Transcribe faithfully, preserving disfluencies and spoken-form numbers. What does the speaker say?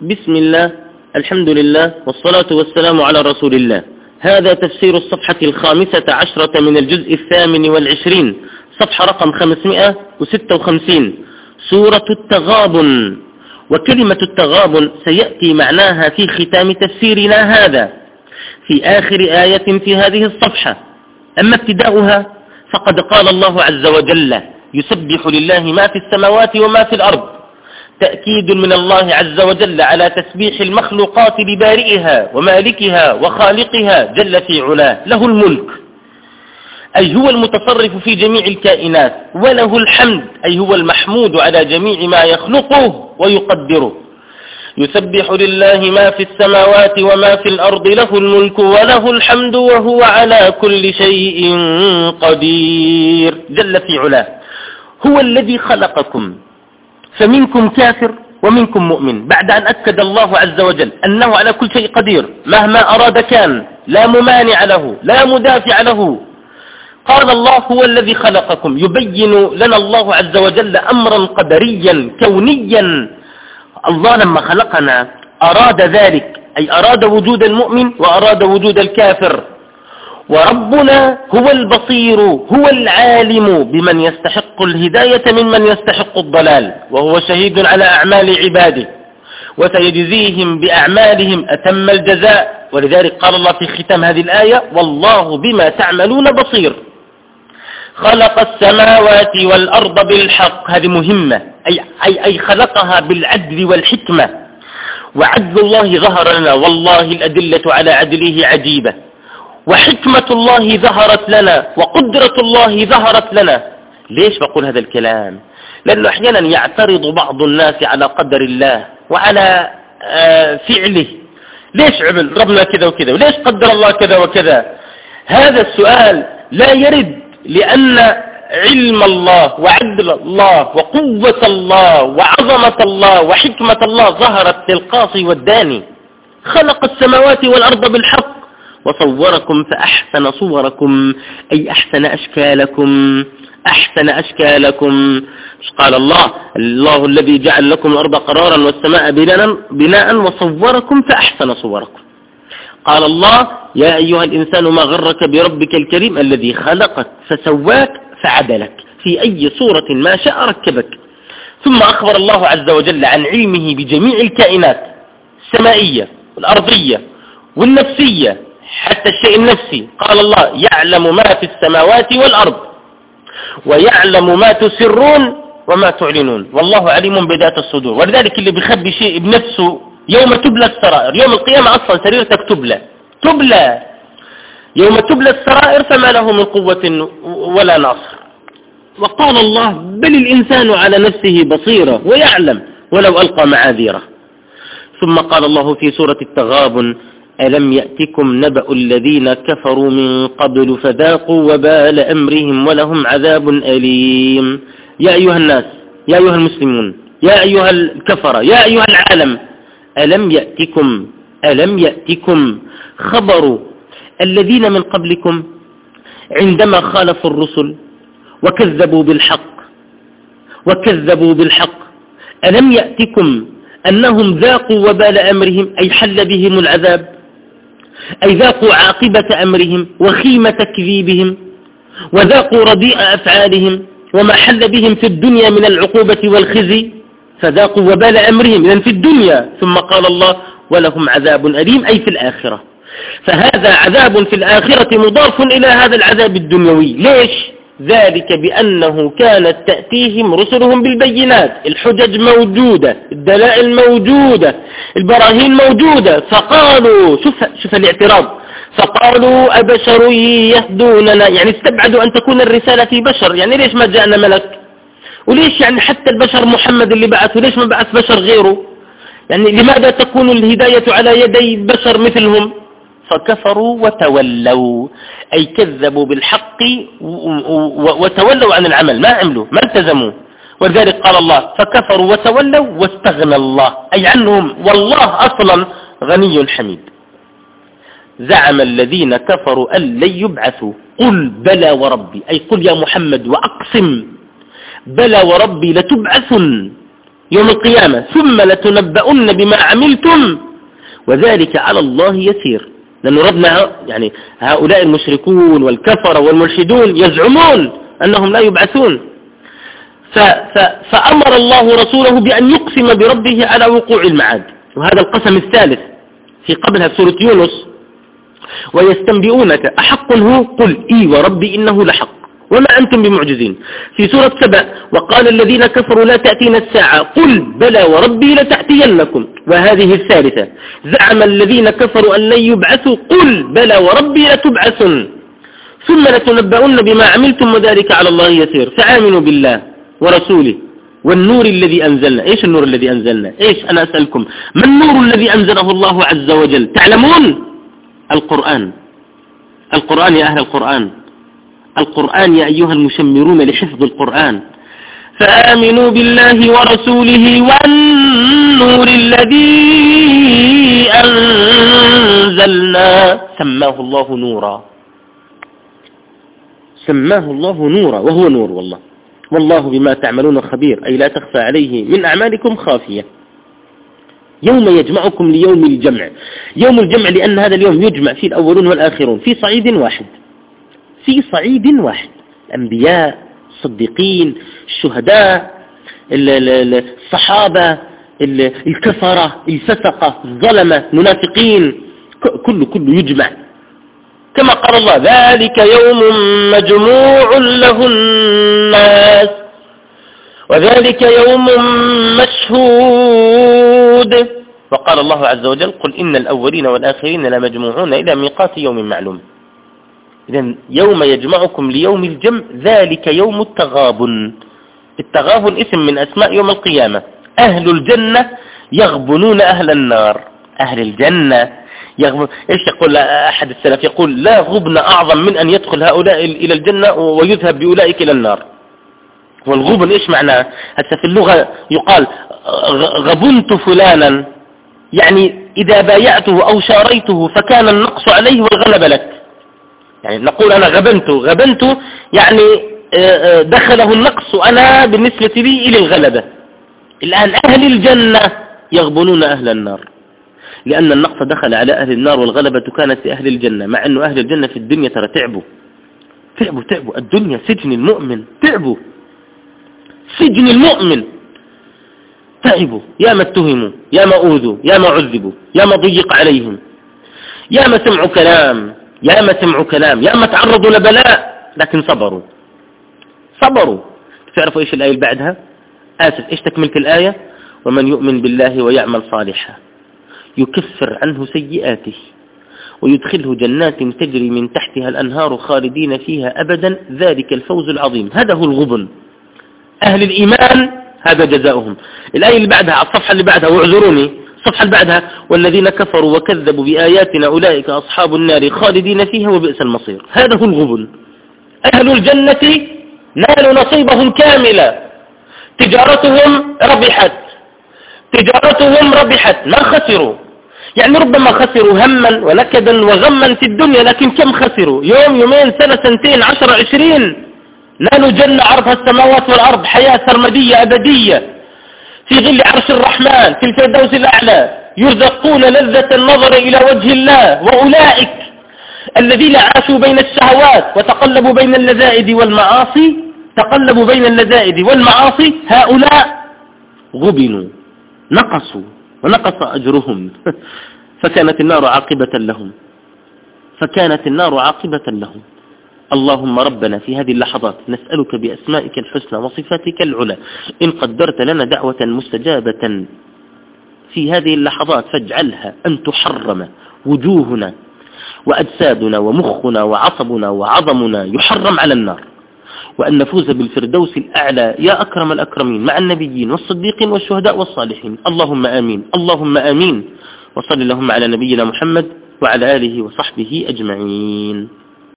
بسم الله، الحمد لله، والصلاة والسلام على رسول الله. هذا تفسير الصفحة الخامسة عشرة من الجزء الثامن والعشرين، صفحة رقم خمسمائة وستة وخمسين، سورة التغابن. وكلمة التغابن سيأتي معناها في ختام تفسيرنا هذا في آخر آية في هذه الصفحة. أما ابتداؤها فقد قال الله عز وجل: يسبح لله ما في السماوات وما في الأرض، تأكيد من الله عز وجل على تسبيح المخلوقات لبارئها ومالكها وخالقها جل في علاه. له الملك، أي هو المتصرف في جميع الكائنات، وله الحمد، أي هو المحمود على جميع ما يخلقه ويقدره. يسبح لله ما في السماوات وما في الأرض، له الملك وله الحمد وهو على كل شيء قدير جل في علاه. هو الذي خلقكم فمنكم كافر ومنكم مؤمن، بعد أن أكد الله عز وجل أنه على كل شيء قدير مهما أراد كان، لا ممانع له لا مدافع له. قال الله: هو الذي خلقكم. يبين لنا الله عز وجل أمرا قدريا كونيا. الله لما خلقنا أراد ذلك، أي أراد وجود المؤمن وأراد وجود الكافر. وربنا هو البصير، هو العالم بمن يستحق الهداية ممن يستحق الضلال، وهو شهيد على أعمال عباده، وسيجزيهم بأعمالهم أتم الجزاء. ولذلك قال الله في ختام هذه الآية: والله بما تعملون بصير. خلق السماوات والأرض بالحق، هذه مهمة، أي, أي, أي خلقها بالعدل والحكمة. وعدل الله ظهر لنا، والله الأدلة على عدله عجيبة. وحكمة الله ظهرت لنا، وقدرة الله ظهرت لنا. ليش بقول هذا الكلام؟ لأنه أحيانا يعترض بعض الناس على قدر الله وعلى آه فعله. ليش عمل ربنا كذا وكذا، وليش قدر الله كذا وكذا؟ هذا السؤال لا يرد، لأن علم الله وعدل الله وقوة الله وعظمة الله وحكمة الله ظهرت للقاصي والداني. خلق السماوات والأرض بالحق وصوركم فأحسن صوركم، أي أحسن أشكالكم، أحسن أشكالكم. قال الله: الله الذي جعل لكم الأرض قرارا والسماء بناء, بناء وصوركم فأحسن صوركم. قال الله: يا أيها الإنسان ما غرك بربك الكريم الذي خلقك فسواك فعدلك، في أي صورة ما شاء ركبك. ثم أخبر الله عز وجل عن علمه بجميع الكائنات السمائية والأرضية والنفسية، حتى الشيء النفسي. قال الله: يعلم ما في السماوات والأرض ويعلم ما تسرون وما تعلنون، والله عليم بذات الصدور. ولذلك اللي بيخبي شيء بنفسه يوم تبلى السرائر، يوم القيامة أصلا سريرتك تبلى تبلى يوم تبلى السرائر فما له من قوة ولا ناصر. وقال الله: بل الإنسان على نفسه بصيرة ويعلم ولو ألقى معاذيره. ثم قال الله في سورة التغابن: ألم يأتكم نبأ الذين كفروا من قبل فذاقوا وبال أمرهم ولهم عذاب أليم. يا أيها الناس، يا أيها المسلمون، يا أيها الكفرة، يا أيها العالم، ألم يأتكم ألم يأتكم خبر الذين من قبلكم عندما خالفوا الرسل وكذبوا بالحق وكذبوا بالحق ألم يأتكم أنهم ذاقوا وبال أمرهم، أي حل بهم العذاب، أي ذاقوا عاقبة أمرهم وخيمة تكذيبهم، وذاقوا رديء أفعالهم وما حل بهم في الدنيا من العقوبة والخزي، فذاقوا وبال أمرهم إذن في الدنيا. ثم قال الله: ولهم عذاب أليم، أي في الآخرة. فهذا عذاب في الآخرة مضاف إلى هذا العذاب الدنيوي. ليش؟ ذلك بأنه كانت تأتيهم رسلهم بالبينات، الحجج موجودة، الدلائل موجودة، البراهين موجودة، فقالوا شوف, شوف الاعتراض، فقالوا أبشر يهدوننا، يعني استبعدوا أن تكون الرسالة في بشر. يعني ليش ما جاءنا ملك؟ وليش يعني حتى البشر محمد اللي بعثه ليش ما بعث بشر غيره؟ يعني لماذا تكون الهداية على يدي بشر مثلهم؟ فكفروا وتولوا، أي كذبوا بالحق وتولوا عن العمل، ما عملوا، ما التزموا. ولذلك قال الله: فكفروا وتولوا واستغنى الله، أي عنهم، والله أصلا غني حميد. زعم الذين كفروا أن لن يبعثوا، قل بلى وربي، أي قل يا محمد وأقسم، بلى وربي لتبعثن يوم القيامة ثم لتنبؤن بما عملتم وذلك على الله يسير. لأن ربنا يعني هؤلاء المشركون والكفر والملحدون يزعمون أنهم لا يبعثون، ف ف فأمر الله رسوله بأن يقسم بربه على وقوع المعاد، وهذا القسم الثالث في قبلها في سورة يونس: ويستنبئونك أحق هو قل إي وربي إنه لحق وما أنتم بمعجزين. في سورة سبأ: وقال الذين كفروا لا تأتينا الساعة قل بلى وربي لتأتينكم. وهذه الثالثة: زعم الذين كفروا أن لن يبعثوا قل بلى وربي لتبعثن ثم لتنبؤن بما عملتم وذلك على الله يسير. فآمنوا بالله ورسوله والنور الذي أنزلنا. إيش النور الذي أنزلنا؟ إيش؟ أنا أسألكم، ما النور الذي أنزله الله عز وجل؟ تعلمون؟ القرآن. القرآن يا أهل القرآن، القرآن يا أيها المشمرون لحفظ القرآن. فآمنوا بالله ورسوله والنور الذي أنزلنا. سماه الله نورا، سماه الله نورا، وهو نور والله. والله بما تعملون خبير، أي لا تخفى عليه من أعمالكم خافية. يوم يجمعكم ليوم الجمع. يوم الجمع لأن هذا اليوم يجمع فيه الأولون والآخرون في صعيد واحد، في صعيد واحد: الأنبياء، الصديقين، الشهداء، الصحابة، الكفرة، الفسقة، الظلمة، المنافقين، كله كله يجمع. كما قال الله: ذلك يوم مجموع له الناس وذلك يوم مشهود. وقال الله عز وجل: قل إن الأولين والآخرين لمجموعون إلى ميقات يوم معلوم. إذن يوم يجمعكم ليوم الجمع ذلك يوم التغابن. التغابن اسم من أسماء يوم القيامة. أهل الجنة يغبنون أهل النار. أهل الجنة يغبن. إيش يقول أحد السلف؟ يقول: لا غبن أعظم من أن يدخل هؤلاء إلى الجنة ويذهب بأولئك إلى النار. والغبن إيش معناه؟ حتى في اللغة يقال غبنت فلانا، يعني إذا بايعته أو شاريته فكان النقص عليه والغلب لك. يعني نقول أنا غبنته غبنته يعني دخله النقص وأنا بالنسبة لي إلى الغلبة. الآن أهل الجنة يغبنون أهل النار، لأن النقص دخل على أهل النار والغلبة كانت لأهل الجنة، مع أنه أهل الجنة في الدنيا ترى تعبوا تعبوا تعبوا. الدنيا سجن المؤمن، تعبوا سجن المؤمن، تعبوا. يا ما اتهموا، يا ما أوذوا، يا ما عذبوا، يا ما ضيق عليهم، يا ما سمعوا كلام، يا ما سمعوا كلام، يا ما تعرضوا لبلاء، لكن صبروا صبروا. تعرفوا إيش الآية اللي بعدها؟ آسف، إيش تكملة الآية؟ ومن يؤمن بالله ويعمل صالحا يكفر عنه سيئاته ويدخله جنات تجري من تحتها الأنهار خالدين فيها أبدا ذلك الفوز العظيم. هذا هو الغبن. أهل الإيمان هذا جزاؤهم. الآية اللي بعدها على الصفحة اللي بعدها، واعذروني، الصفحة اللي بعدها: والذين كفروا وكذبوا بآياتنا أولئك أصحاب النار خالدين فيها وبئس المصير. هذا هو الغبن. أهل الجنة نالوا نصيبهم كاملا، تجارتهم ربحت تجارتهم ربحت ما خسروا. يعني ربما خسروا هما ونكدا وغما في الدنيا، لكن كم خسروا؟ يوم، يومين، سنة، سنتين، عشر، عشرين. نالوا جنة عرضها السماوات والأرض، حياة سرمدية أبدية في ظل عرش الرحمن في الفردوس الأعلى، يرزقون لذة النظر إلى وجه الله. وأولئك الذين عاشوا بين الشهوات وتقلبوا بين اللذائذ والمعاصي تقلبوا بين اللذائذ والمعاصي هؤلاء غبنوا، نقصوا ونقص أجرهم فكانت النار عاقبة لهم فكانت النار عاقبة لهم. اللهم ربنا في هذه اللحظات نسألك بأسمائك الحسنى وصفاتك العلى إن قدرت لنا دعوة مستجابة في هذه اللحظات فاجعلها أن تحرم وجوهنا وأجسادنا ومخنا وعصبنا وعظمنا يحرم على النار، وأن نفوز بالفردوس الأعلى يا أكرم الأكرمين مع النبيين والصديقين والشهداء والصالحين. اللهم آمين اللهم آمين. وصل اللهم على نبينا محمد وعلى آله وصحبه أجمعين.